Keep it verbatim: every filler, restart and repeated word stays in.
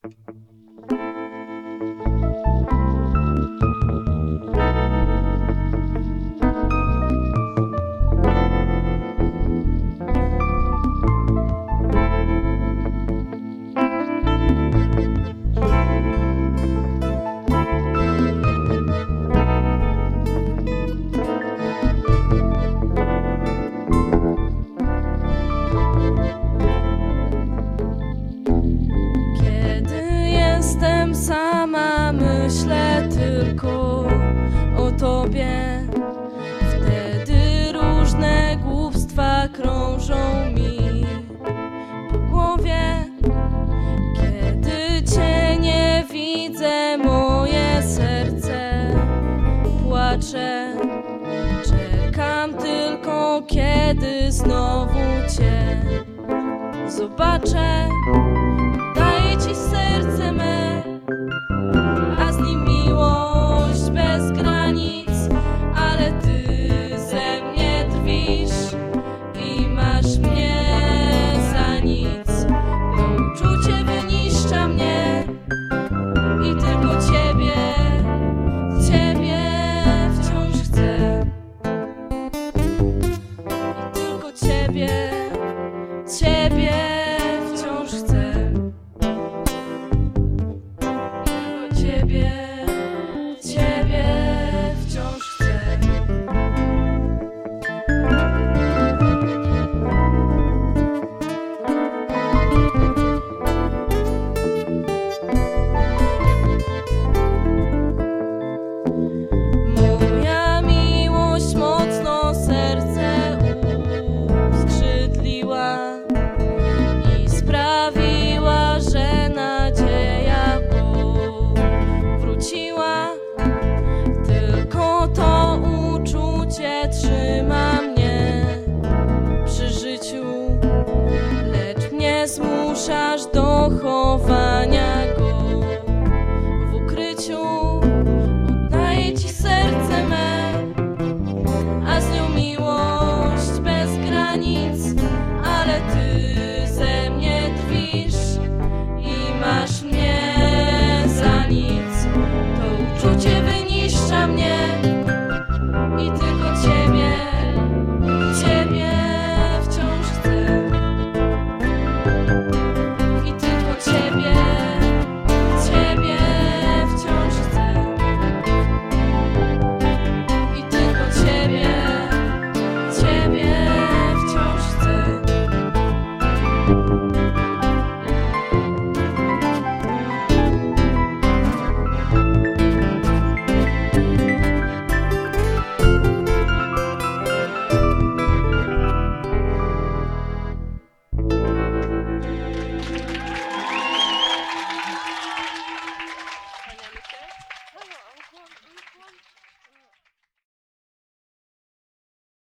Sama myślę tylko o tobie. Wtedy różne głupstwa krążą mi po głowie. Kiedy cię nie widzę, moje serce płacze. Czekam tylko, kiedy znowu cię zobaczę. Daję ci serce me, a z nim miłość bez granic, ale ty ze mnie drwisz i masz mnie za nic. To uczucie wyniszcza mnie i tylko ciebie, ciebie wciąż chcę. I tylko ciebie, ciebie wciąż chcę. Ciebie, ciebie wciąż chcę. Moja miłość mocno serce uskrzydliła i sprawiła, że nadzieja wróciła. Tylko to uczucie trzyma mnie przy życiu, lecz mnie zmuszasz do chowania